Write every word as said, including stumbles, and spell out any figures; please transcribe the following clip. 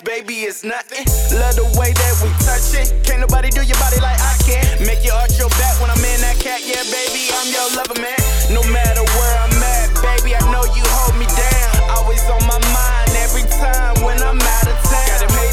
baby, it's nothing. Love the way that we touch it. Can't nobody do your body like I can. Make you arch your back when I'm in that cat. Yeah, baby, I'm your lover, man. No matter where I'm at, baby, I know you hold me down. Always on my mind every time when I'm out of town. Got them